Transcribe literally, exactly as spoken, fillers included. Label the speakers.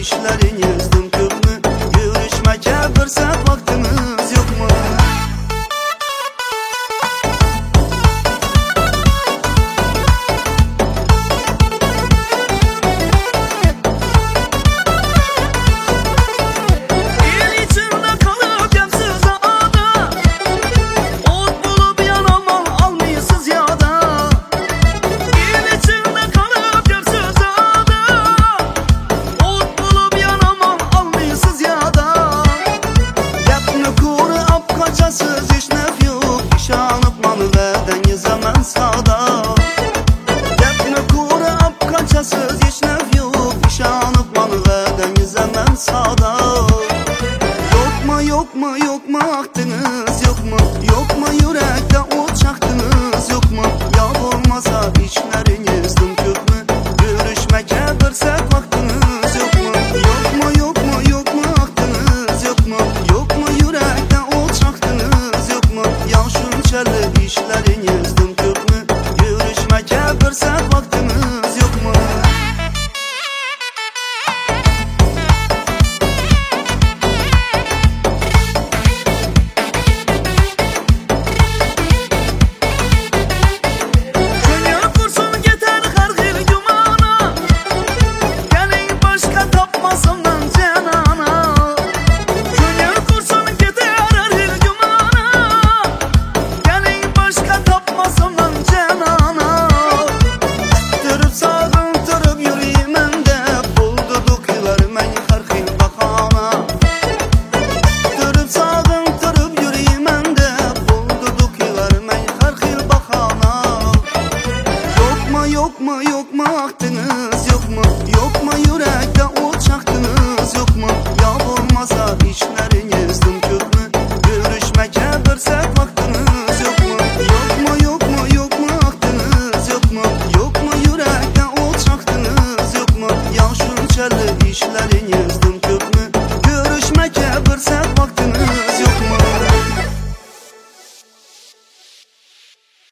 Speaker 1: İşlerinizden köpmü? Görüşmeke fırsat vaktimiz yok mu? Siz hiç nef yok, işanıp malı ve denize men sağda. Yok mu yok mu yok mu aktınız yok mu? Yok mu yürekte ot çaktınız yok mu? Ya olmasa işlerinizden kök mü? Görüşmeke fırsat vaktiniz yok mu? Yok mu yok mu yok mu aktınız yok mu? Yok mu yürekte ot çaktınız yok mu? Ya şunçalı işlerinizden kök mü? Görüşmeke fırsat vaktiniz yok mu? Yok mu yok mu aktınız yok mu? Yok mu yürekte